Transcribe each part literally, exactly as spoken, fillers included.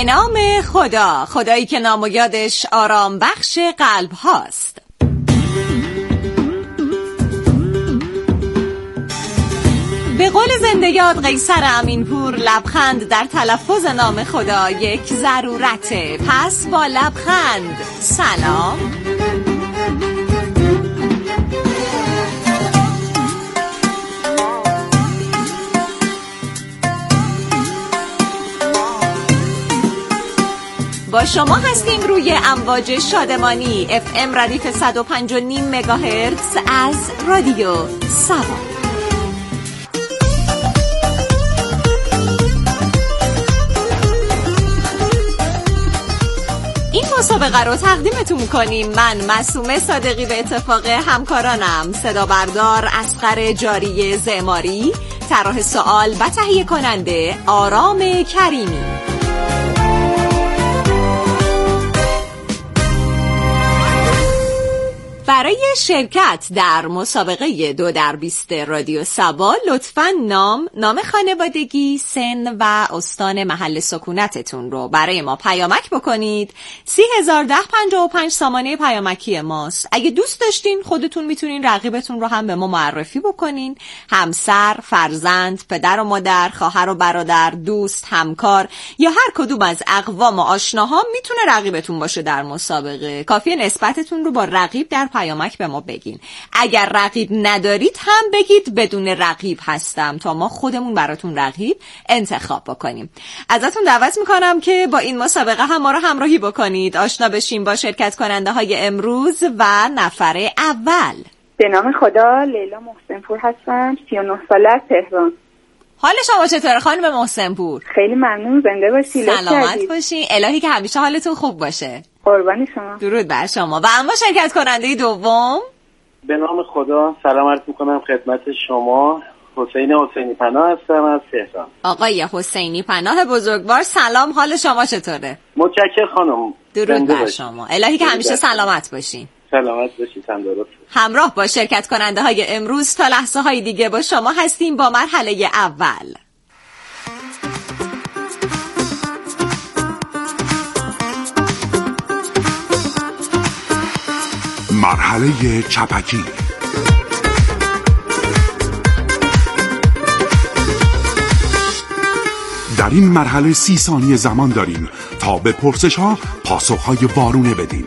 به نام خدا، خدایی که نام و یادش آرام بخش قلب هاست. به قول زنده یاد قیصر امینپور، لبخند در تلفظ نام خدا یک ضرورته. پس با لبخند سلام. با شما هستیم روی امواج شادمانی اف ام ردیف صد و پنج و نیم مگاهرتز از رادیو سبا. این مسابقه رو تقدیمتون میکنیم من معصومه صادقی به اتفاق همکارانم صدا بردار اصغر جاری زعماری، طراح سوال و تهیه کننده آرام کریمی. برای شرکت در مسابقه دو در بیست رادیو سبا لطفاً نام، نام خانوادگی، سن و استان محل سکونتتون رو برای ما پیامک بکنید. سی هزار ده پنجاه و پنج سامانه پیامکی ماست. اگه دوست داشتین خودتون میتونین رقیبتون رو هم به ما معرفی بکنین. همسر، فرزند، پدر و مادر، خواهر و برادر، دوست، همکار یا هر کدوم از اقوام و آشناها میتونه رقیبتون باشه در مسابقه. کافیه نسبتتون رو با رقیب در پیامک به ما بگین. اگر رقیب ندارید هم بگید بدون رقیب هستم تا ما خودمون براتون رقیب انتخاب بکنیم. ازتون دعوت میکنم که با این مسابقه هم ما رو همراهی بکنید، آشنا بشیم با شرکت کننده های امروز و نفر اول. به نام خدا، لیلا محسنپور هستم، سی و نه ساله از تهران. حال شما چطوره خانم محسنپور؟ خیلی ممنون، زنده باشید. سلامت باشین. الهی که همیشه حالتون خوب باشه. قربان شما. درود بر شما. و اما شرکت کننده دوم، به نام خدا سلام عرض میکنم خدمت شما. حسین حسینی پناه هستم از تهران. آقای حسینی پناه بزرگوار، سلام، حال شما چطوره؟ متشکرم خانم. درود بر شما. الهی که همیشه سلامت باشین. سلامت باشید، تندرست. همراه با شرکت کننده های امروز تا لحظه های دیگه با شما هستیم با مرحله اول. مرحله چپکی. در این مرحله سی ثانیه زمان داریم تا به پرسش ها پاسخ های وارونه بدیم.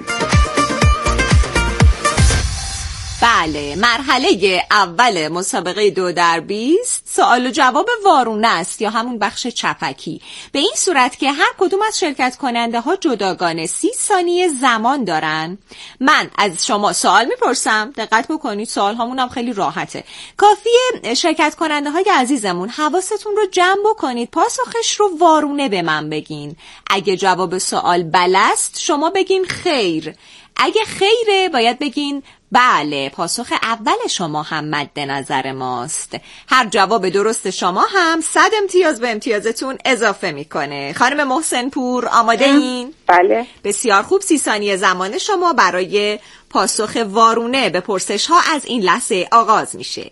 بله، مرحله اول مسابقه دو در بیست سوال و جواب وارونه است یا همون بخش چپکی. به این صورت که هر کدوم از شرکت کننده ها جداگانه سی ثانیه زمان دارن. من از شما سوال میپرسم، دقت بکنید سوال هامون هم خیلی راحته. کافیه شرکت کننده های عزیزمون حواستون رو جمع بکنید، پاسخش رو وارونه به من بگین. اگه جواب سوال بله است شما بگین خیر، اگه خیره باید بگین بله، پاسخ اول شما هم مد نظر ماست. هر جواب درست شما هم صد امتیاز به امتیازتون اضافه میکنه. خانم محسنپور آماده این؟ بله. بسیار خوب. سی ثانیه زمان شما برای پاسخ وارونه به پرسش ها از این لحظه آغاز میشه.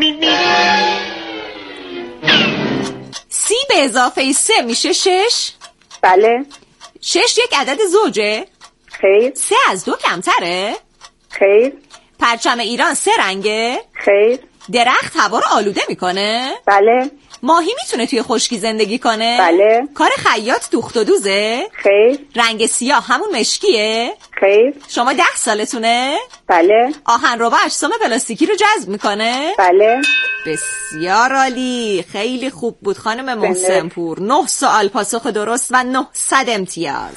سی به اضافه سه میشه شش؟ بله. شش یک عدد زوجه؟ خیر. سه از دو کمتره؟ خیر. پرچم ایران سه رنگه؟ خیر. درخت هوا رو آلوده میکنه؟ بله. ماهی میتونه توی خشکی زندگی کنه؟ بله. کار خیاط دوخت و دوزه؟ خیر. رنگ سیاه همون مشکیه؟ خیر. شما ده سالتونه؟ بله. آهنربا اجسام پلاستیکی رو جذب میکنه؟ بله. بسیار عالی، خیلی خوب بود خانم محسنپور. نه سوال پاسخ درست و نهصد امتیاز.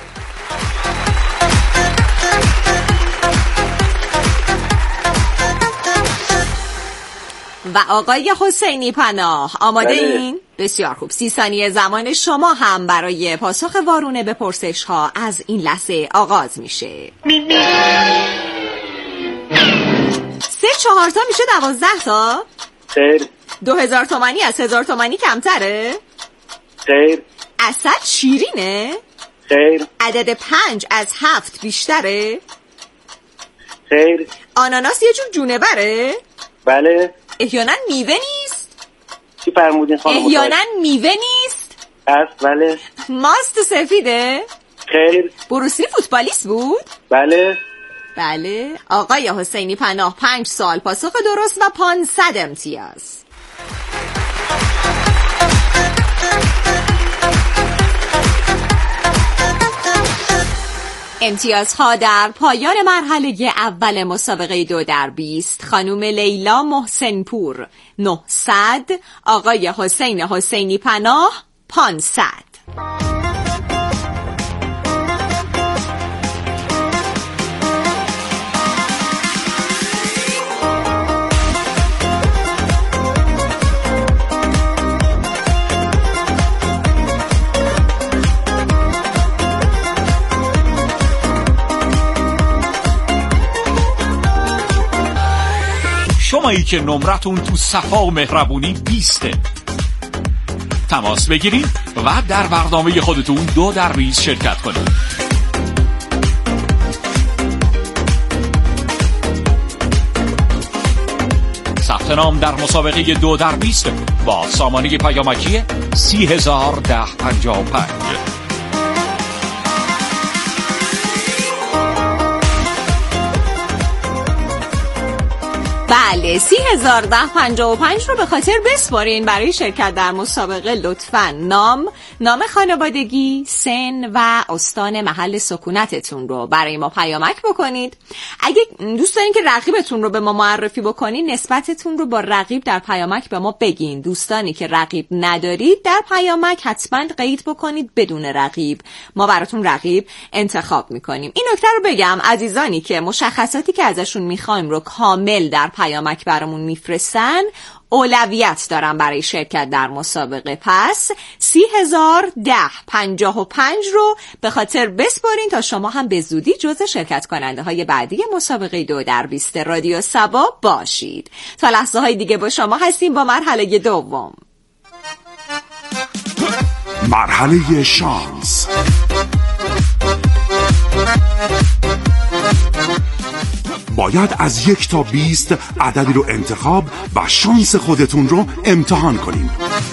و آقای حسینی پناه آماده این؟ بسیار خوب. سی ثانیه زمان شما هم برای پاسخ وارونه به پرسش ها از این لحظه آغاز میشه. سه چهار تا میشه دوازده تا؟ خیر. دو هزار تومانی از هزار تومانی کمتره؟ خیر. اسد شیرینه؟ خیر. عدد پنج از هفت بیشتره؟ خیر. آناناس یه جور جونه بره؟ بله. احیانا میوه نیست؟ چی فرمودین خانم؟ احیانا میوه نیست؟ هست. بله. ماست سفیده؟ خیر. بروسلی فوتبالیست بود؟ بله. بله. آقای حسینی پناه پنج سال پاسخ درست و پانصد امتیاز. امتیازها در پایان مرحله اول مسابقه دو در بیست. خانم لیلا محسن پور نهصد، آقای حسین حسینی پناه پانصد. شمایی که نمرتون تو صفا و مهربونی بیسته، تماس بگیرید و در برنامه خودتون دو در بیست شرکت کنید. ثبت نام در مسابقه دو در بیست با سامانه پیامکی سی هزار ده پنجاه و پنج. بله، سی هزار ده پنجاه و پنج رو به خاطر بسپارین. برای شرکت در مسابقه لطفاً نام، نام خانوادگی، سن و استان محل سکونتتون رو برای ما پیامک بکنید. اگه دوست دارین که رقیبتون رو به ما معرفی بکنین، نسبتتون رو با رقیب در پیامک به ما بگین. دوستانی که رقیب ندارید در پیامک حتما قید بکنید بدون رقیب. ما براتون رقیب انتخاب میکنیم. این نکته رو بگم، عزیزانی که مشخصاتی که ازشون میخوایم رو کامل در پیامک برامون میفرستن اولویت دارن برای شرکت در مسابقه. پس سی هزار ده پنجاه و پنج رو به خاطر بسپارین تا شما هم به زودی جزو شرکت کننده های بعدی مسابقه دو در بیست رادیو سبا باشید. تا لحظه های دیگه با شما هستیم با مرحله دوم. مرحله شانس. باید از یک تا بیست عددی رو انتخاب و شانس خودتون رو امتحان کنیم.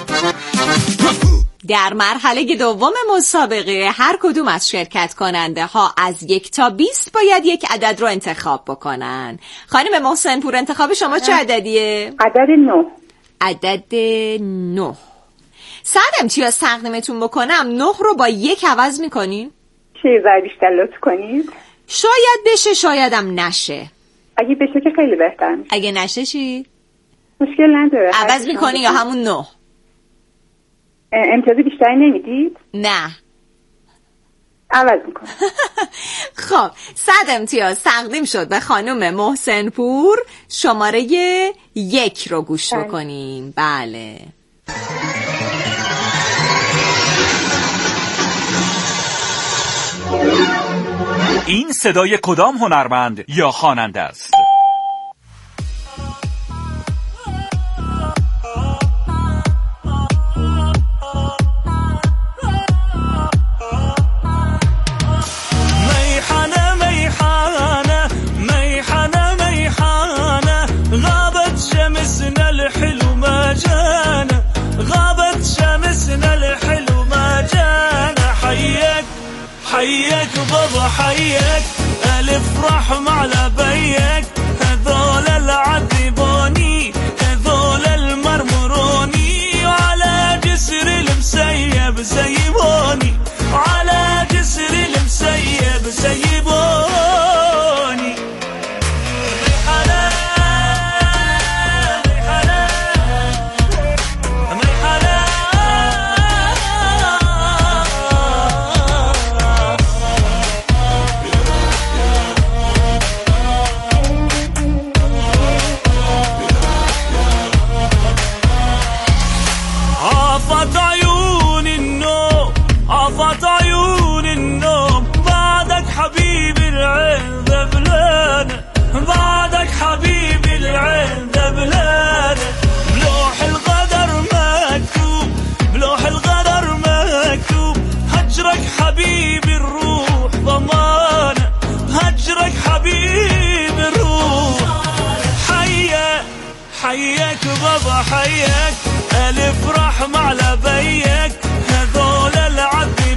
در مرحله دوم مسابقه هر کدوم از شرکت کننده ها از یک تا بیست باید یک عدد رو انتخاب بکنن. خانم محسن پور، انتخاب شما چه عددیه؟ عدد نه. عدد نه. صد امتیاز تقدیمتون بکنم، نه رو با یک عوض میکنین؟ چه ذره بیشتر لطف کنید؟ شاید بشه شایدم نشه. اگه بشه که خیلی بهتر میشه. اگه نشه چی؟ مشکل نداره. عوض میکنی یا همون نه؟ امتیاز بیشتری نمیدید؟ نه. عوض میکنم. خب صد امتیاز تقدیم شد به خانم محسن پور. شماره یک رو گوش بکنیم. بله. این صدای کدام هنرمند یا خواننده است؟ میحانه میحانه میحانه میحانه غابت شمسنا الحلو ما جانا غابت شمسنا الحلو ما جانا حيك حيك بابا حيك ألف رحم على بيك هذول العذبوني هذول المرمروني وعلى جسر المسيب سيبوني وعلى جسر المسيب سيبوني بعدك حبيبي العين ذبلان بلوح القدر مكتوب بلوح القدر مكتوب هجرك حبيبي الروح ضمانه هجرك حبيبي الروح حياك حياك بابا حياك ألف رحمة على بيك هذول العذب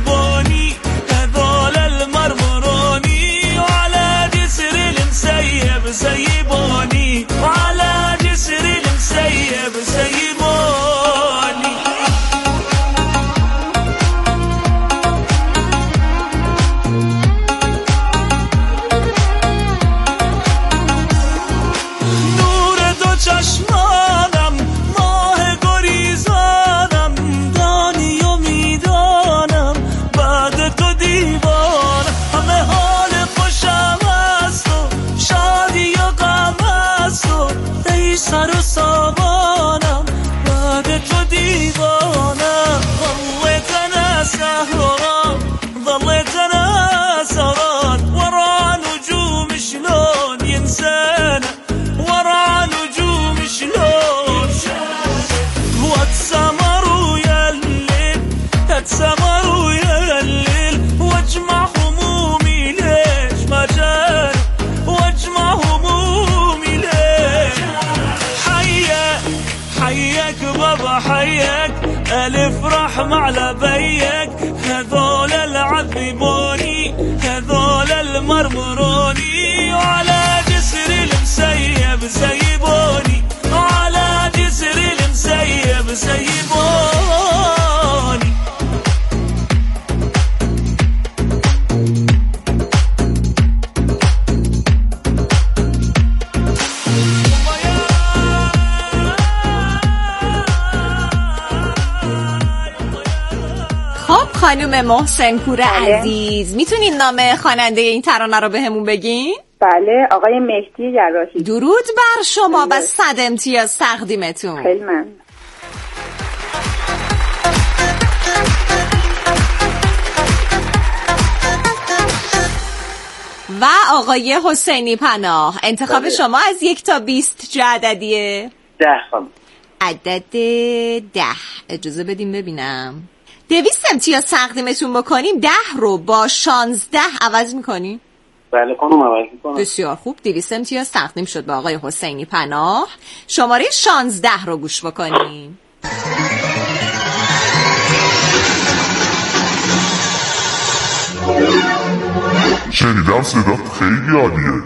مرمروني وعلى جسر المسيب سيبوني وعلى جسر المسيب سيبوني. خب خانم محسن پور بله. عزیز میتونین نام خواننده این ترانه رو بهمون بگین؟ بله، آقای مهدی جراحی. درود بر شما بله. و صد امتیاز تقدیمتون. خیلی ممنون. و آقای حسینی پناه، انتخاب بله. شما از یک تا بیست چه عددیه؟ ده خانم. عدد ده. اجازه بدیم ببینم. دویست امتیاز تقدیمتون بکنیم، ده رو با شانزده عوض میکنیم. بله خانم عوض میکنم. بسیار خوب، دویست امتیاز تقدیم شد به آقای حسینی پناه. شماره شانزده رو گوش بکنیم. شنیدم صدا خیلی عالیه.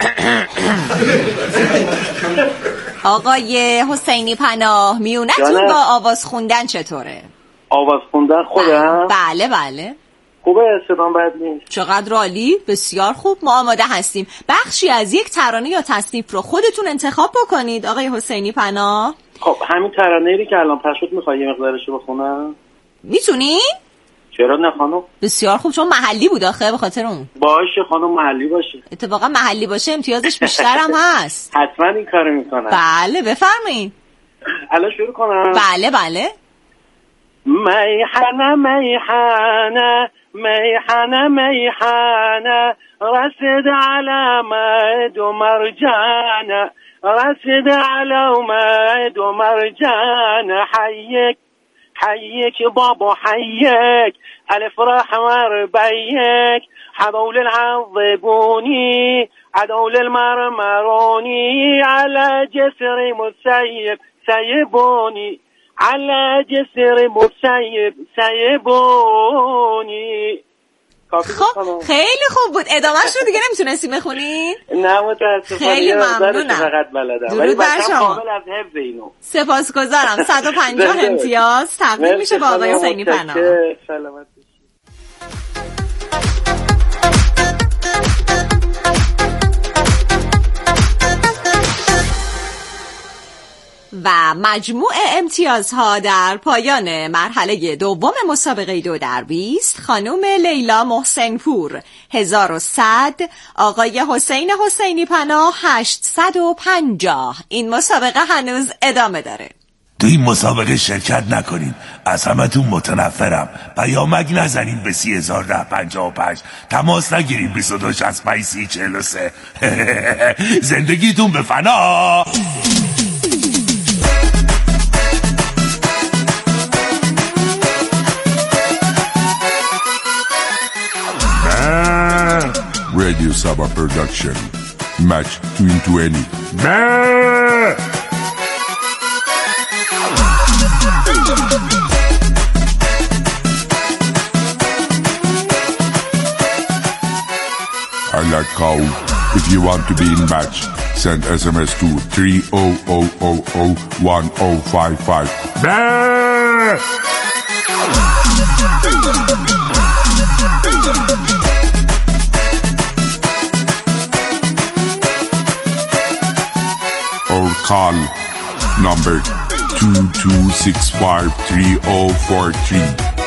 آقای حسینی پناه، میونتون با آواز خوندن چطوره؟ آواز خوندن خودم؟ بله بله. خوبه، صدام بد نیست. چقدر عالی، بسیار خوب. ما آماده هستیم. بخشی از یک ترانه یا تصنیف رو خودتون انتخاب بکنید آقای حسینی پناه. خب همین ترانه‌ای که الان پخش شد میخوای یه مقدارش رو بخونم؟ میتونی؟ چرا نه خانم؟ بسیار خوب، چون محلی بود آخه، به خاطر اون. باشه خانم، محلی باشه. اتفاقا محلی باشه امتیازش بیشتر هم هست. حتما این کارو میکنم. بله بفرمایید. الان شروع کنم؟ بله بله. میحنه میحنه میحنه میحنه رسد على مد ومرجانه رسد على مد ومرجانه حيك حيك بابا حيك الف رحمر بيك حضول العظبوني عدول المرمروني على جسر مسيب سيبوني على جسر مسيب سيبوني. خب خیلی خوب بود. ادامهش رو دیگه نمیتونستی بخونین؟ نه متاسفانه. خیلی ممنونم. فقط بلدم. درود بر شما. کامل از حفظ اینو. سپاسگزارم. صد و پنجاه امتیاز تقدیم میشه با آقای حسینی پناه. سلامت. و مجموع امتیازها در پایان مرحله دوم مسابقه دو در بیست، خانم لیلا محسن پور هزار و صد، آقای حسین حسینی پناه هشتصد و پنجاه. این مسابقه هنوز ادامه داره. تو این مسابقه شرکت نکنین، از همتون متنفرم. پیامک نزنین به سی هزار ده پنجاه و پنج، تماس نگیرین بیست و دو شصت و پنج سی چهل و سه. زندگیتون به فنا. Radio Saba Production. Match two twenty. I like cow. If you want to be in match, send S M S to three thousand one oh five five. Or call number two two six five three oh four three.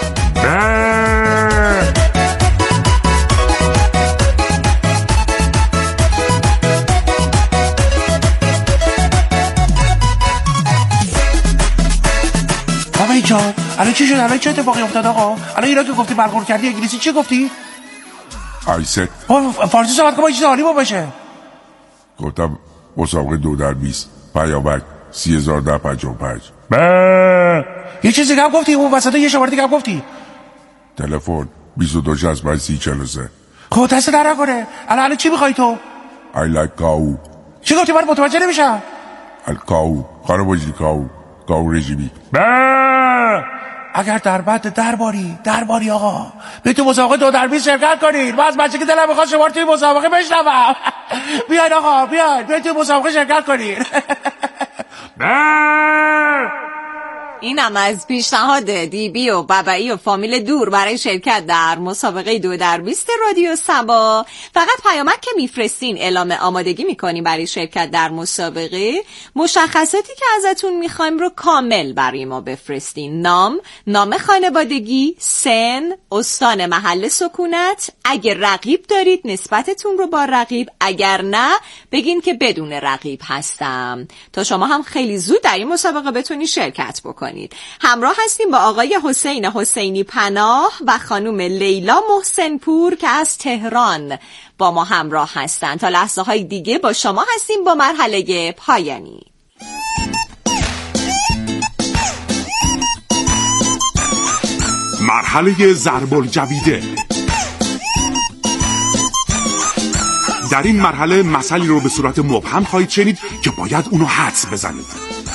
آقای جان الان چی شد؟ الان چه اتفاقی افتاد آقا؟ الان اینا که گفتی برخورد کردی انگلیسی چی گفتی؟ I said فارسی صحبت کن با چیز عالی با باشه. گفتم مسابقه دو در بیست پیامک سی هزار ده پنجاه و پنج. یه چیز دیگه هم گفتی؟ اون وسط یه شماره دیگه هم گفتی؟ تلفن بیست و دو شصت و پنج سی چهل و سه. خب دست در نکنه. الان الان چی میخوای تو؟ I like cow. چی گفتی؟ من متوجه نمیشم. الکاو خانم باشی کاو کاو رژیمی. اگر در بد درباری درباری آقا به تو مسابقه دو در بیست شرکت کنید. من از بچه که دلم میخواد شما رو توی مسابقه بشنوم. بیاید آقا بیاید بیاید توی مسابقه شرکت کنید. اینم از پیشنهاد دیبی و بابایی و فامیل دور برای شرکت در مسابقه دو در بیست رادیو سبا. فقط پیامک که میفرستین اعلام آمادگی میکنیم برای شرکت در مسابقه. مشخصاتی که ازتون میخوایم رو کامل برای ما بفرستین. نام، نام خانوادگی، سن، استان محل سکونت. اگر رقیب دارید نسبتتون رو با رقیب، اگر نه بگین که بدون رقیب هستم تا شما هم خیلی زود در این مسابقه بتونید شرکت بکنید. همراه هستیم با آقای حسین حسینی پناه و خانم لیلا محسن پور که از تهران با ما همراه هستند. تا لحظه های دیگه با شما هستیم با مرحله پایانی. مرحله ضرب الجویده. در این مرحله مسئله رو به صورت مبهم خواهید شنید که باید اونو حدس بزنید.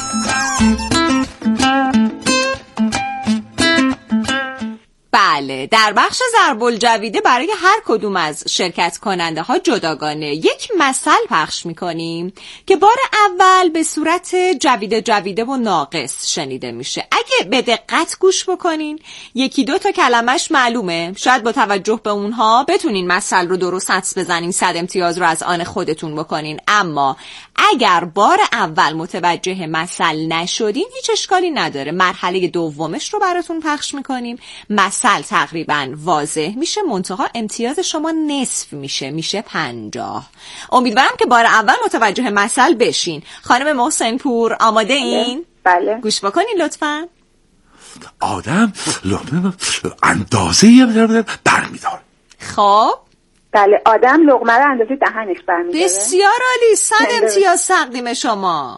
بله، در بخش ضرب الجویده برای هر کدوم از شرکت کننده ها جداگانه یک مثل پخش میکنیم که بار اول به صورت جویده جویده و ناقص شنیده میشه. اگه به دقت گوش بکنین یکی دو تا کلمش معلومه، شاید با توجه به اونها بتونین مثل رو درست حدس بزنین، صد امتیاز رو از آن خودتون بکنین. اما اگر بار اول متوجه مثل نشدین هیچ اشکالی نداره، مرحله دومش رو براتون پخش میکنیم. مثل تقریبا واضح میشه، منتها امتیاز شما نصف میشه، میشه پنجاه. امیدوارم که بار اول متوجه مثل بشین. خانم محسن پور آماده این؟ بله. گوش بکنین لطفاً. آدم اندازه برمیدار. خب بله، آدم لقمه رو اندازه دهنش برمیداره. بسیار عالی، صد امتیاز تقدیم شما.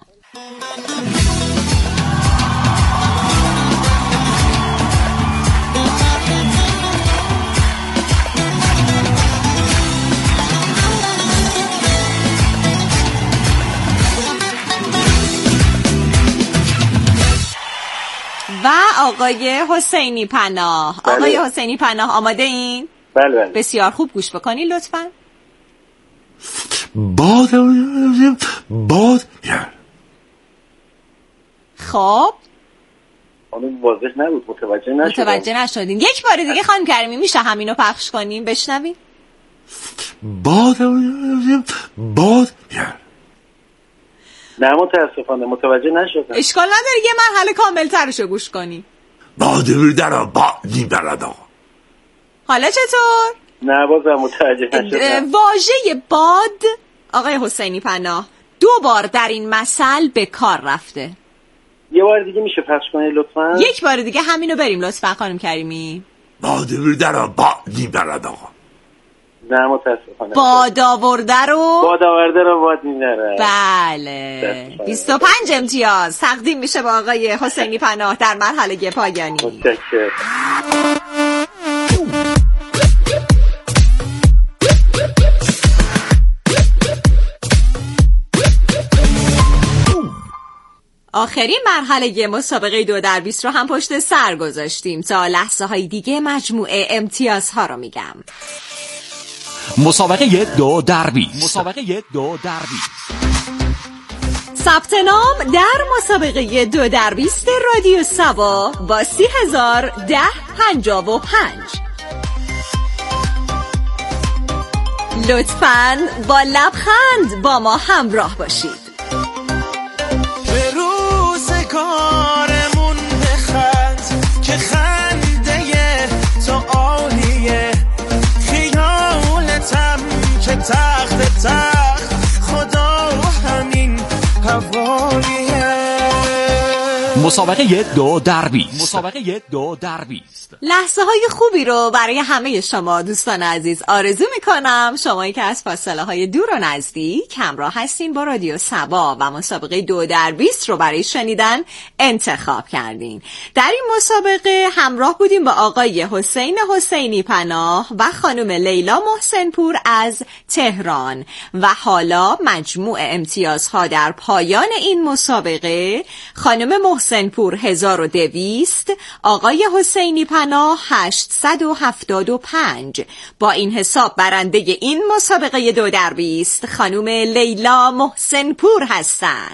و آقای حسینی پناه. بله. آقای حسینی پناه آماده این؟ بله بله. بسیار خوب گوش بکنین لطفاً. باد باد خب اون واضح نبود، متوجه نشدم. متوجه نشدین. یک بار دیگه خانم کریمی میشه همینو پخش کنیم بشنویم؟ باد باد نه متاسفانه متوجه نشدم. اشکال نداره، یه مرحله کامل ترشو گوش کنی. باد در باد میبرد آقا. حالا چطور؟ نه بازم متوجه نشدم. واژه باد آقای حسینی پناه دو بار در این مثل به کار رفته. یه بار دیگه میشه پخش کنید لطفاً؟ یک بار دیگه همینو بریم لطفاً خانم کریمی. باد در باد میبرد آقا. نه متاسفانه. باد آورده رو باد آورده رو باد میبره. بله، بیست و پنج امتیاز تقدیم میشه با آقای حسینی پناه در مرحله پایانی. متشکرم. آخرین مرحله مسابقه دو در بیست رو هم پشت سر گذاشتیم. تا لحظه های دیگه مجموعه امتیازها رو میگم. مسابقه دو در بیست. مسابقه دو در بیست. ثبت نام در مسابقه دو در بیست رادیو سبا با سی هزار ده پنجاه و پنج. لطفاً با لبخند با ما همراه باشید. به روز کارمون بخند که خنده تو عالیه، خیالتم که تخت تخت خدا همین حوالیه. مسابقه دو در بیست. مسابقه دو در بیست. لحظه های خوبی رو برای همه شما دوستان عزیز آرزو میکنم. شمایی که از فاصله های دور و نزدیک همراه هستین با رادیو سبا و مسابقه دو در بیست رو برای شنیدن انتخاب کردین. در این مسابقه همراه بودیم با آقای حسین حسینی پناه و خانم لیلا محسن پور از تهران و حالا مجموع امتیازها در پایان این مسابقه: خانم محسن محسن پور هزار و دویست، آقای حسینی پناه هشتصد و هفتاد و پنج. با این حساب برنده این مسابقه دو در بیست خانم لیلا محسن پور هستن.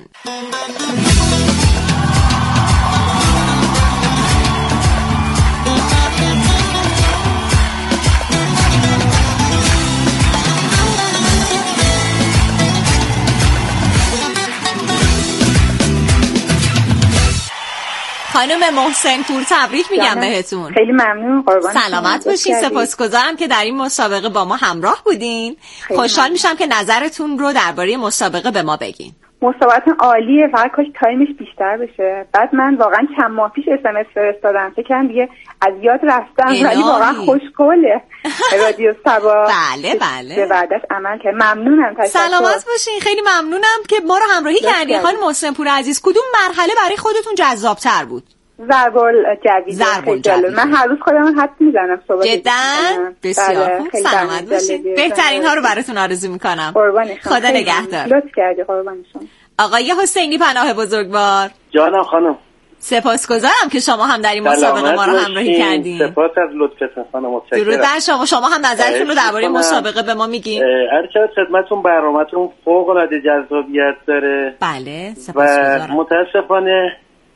خانم محسن پور تبریک میگم بهتون. خیلی ممنون، قربان. سلامت باشین. سپاسگزارم که در این مسابقه با ما همراه بودین. خوشحال ممنون. میشم که نظرتون رو درباره مسابقه به ما بگین. مسابقه عالیه، فقط کاش تایمش بیشتر بشه. بعد من واقعا چند ماه پیش اس ام اس فرستادم، فکر کنم دیگه از یاد رفتم، ولی واقعا خوشگله. رادیو سبا بله بله به وعدش عمل کرد. ممنونم. تشکر. سلامت باشین. خیلی ممنونم که ما رو همراهی کردین. خانم محسن پور عزیز، کدوم مرحله برای خودتون جذاب‌تر بود؟ ضرب الجوید. ضرب الجوید. من هر روز خودم حد میزنم صبح. جدا بسیار خوب. سلامت باشین. بهترین ها رو براتون آرزو میکنم. خدا نگهدار. لطف کردی. قربان شما. آقای حسینی پناه بزرگوار. جانم خانم. سپاسگزارم که شما هم در این مسابقه ما رو همراهی کردین. سپاس از لطفتون خانم. متشکرم. درود بر شما. شما هم نظرتون رو درباره مسابقه به ما میگین. هرچند خدمتتون برنامه‌تون فوق العاده جذابیت داره. بله سپاسگزارم. و متاسفانه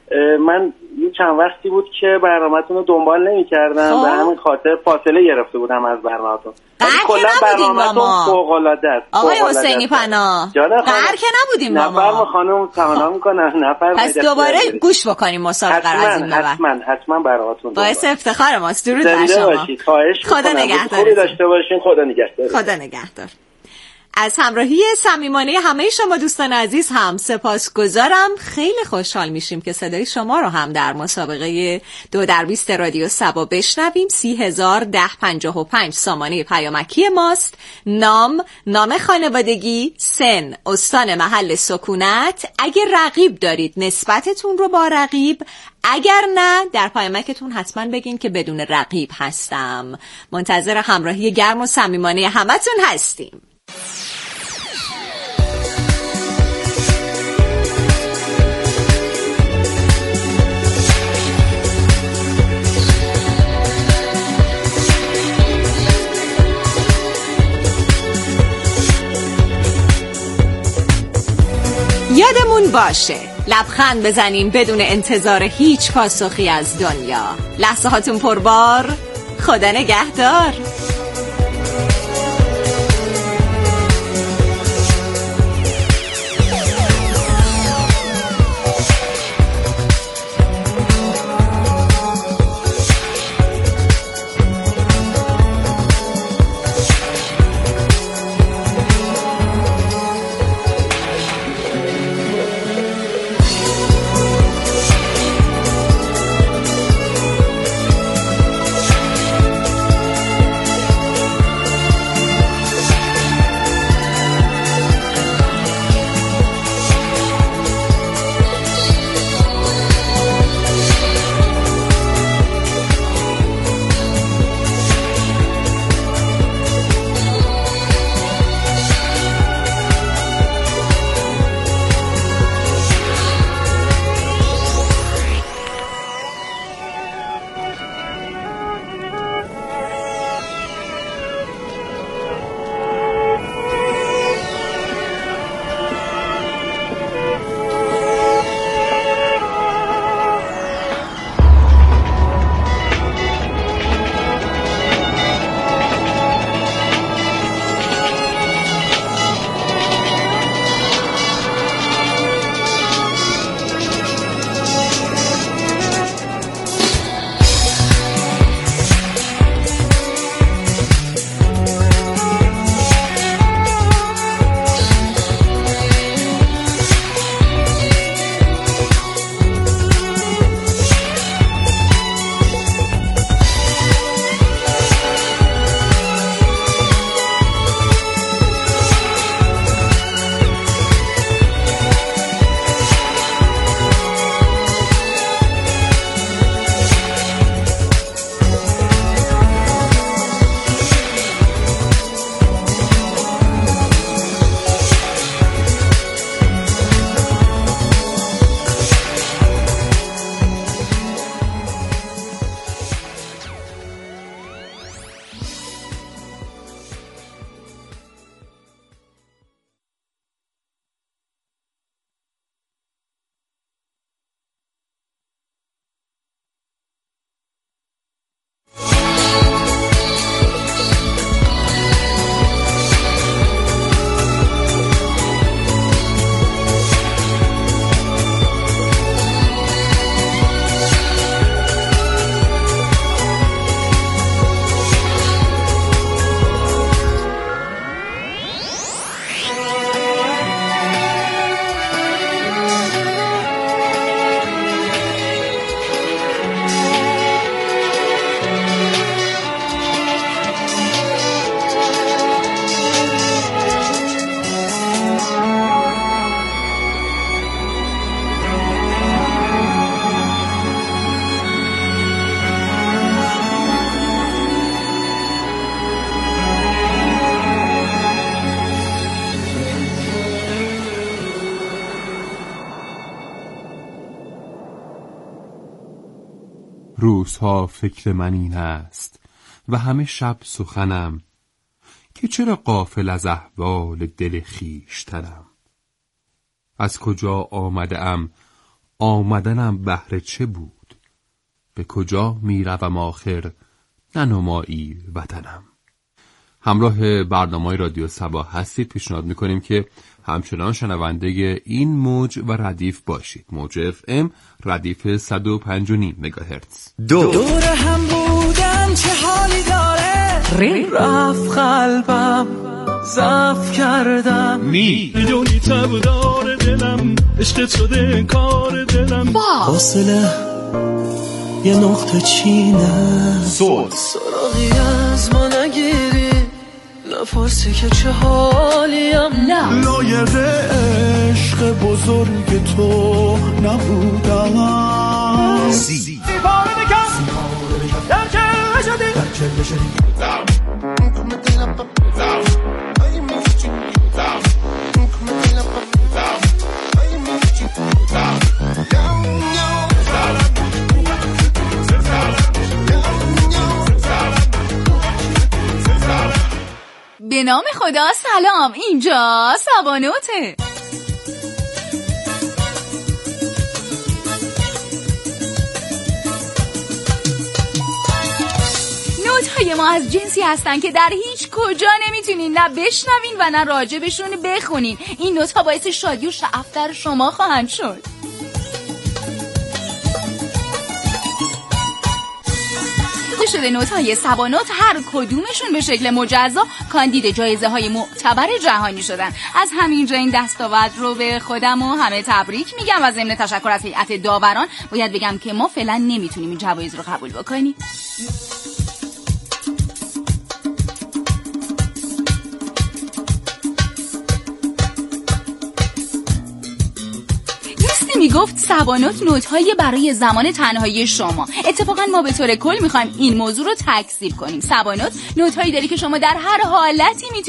من این چند وقتی بود که برنامه‌تون رو دنبال نمی‌کردم، به همین خاطر فاصله گرفته بودم از برنامه‌تون. کلا برنامه‌تون فوق‌العاده است. آقای حسینی پناه قهر که نبودیم با ما. نفرم خانم تمنا می‌کنن. نفر پس دوباره گوش بکنیم مسابقه رو از این به بعد. حتما حتما برنامه‌تون باعث افتخار ماست. درود بر شما. خدا نگهدار. خوبی داشته باشین. خدا نگهدار. خدا نگهدار. از همراهی صمیمانه همه شما دوستان عزیز هم سپاسگزارم. خیلی خوشحال میشیم که صدای شما رو هم در مسابقه دو در بیست رادیو سبا بشنویم. سی هزار ده پنجاه و پنج سامانه پیامکی ماست. نام، نام خانوادگی، سن، استان محل سکونت. اگر رقیب دارید نسبتتون رو با رقیب، اگر نه در پیامکتون حتما بگین که بدون رقیب هستم. منتظر همراهی گرم و صمیمانه همتون هستیم. یادمون باشه لبخند بزنیم بدون انتظار هیچ پاسخی از دنیا. لحظه هاتون پربار. خدا نگهدار. روزها فکر من این است و همه شب سخنم که چرا غافل از احوال دل خویشتنم. از کجا آمده ام، آمدنم بهر چه بود، به کجا می روم آخر ننمایی وطنم. همراه برنامه رادیو صبا هستید. پیشنهاد میکنیم که همچنان شنونده این موج و ردیف باشید. موج اف ام ردیف صد و پنج و نیم مگاهرتز. دو دور هم بودم چه حالی داره، ری رفت قلبم ضعف کردم، میدونی تبدار دلم عشقت شده کار دلم، فاصله یه نقطه چینه، صوت سراغی از ما نگیری، نفرسی که چه حالیم، لایق عشق بزرگ تو نبودم، سی پاره بکن در چله شدی در چله شدی به نام خدا. سلام، اینجا سبانوته. نوت‌های ما از جنسی هستن که در هیچ کجا نمیتونین نه بشنوین و نه راجبشون بخونین. این نوت‌ها باعث شادی و شعف در شما خواهند شد. شده نوت‌های سبانوت هر کدومشون به شکل مجزا کاندید جایزه های معتبر جهانی شدن. از همینجا این دستاورد رو به خودم و همه تبریک میگم و ضمن تشکر از هیئت داوران باید بگم که ما فعلا نمیتونیم این جوایز رو قبول بکنیم. میگفت سبانوت نوت‌های برای زمان تنهایی شما. اتفاقا ما به طور کل میخوایم این موضوع رو تکذیب کنیم. سبانوت نوت‌هایی داری که شما در هر حالتی میتونید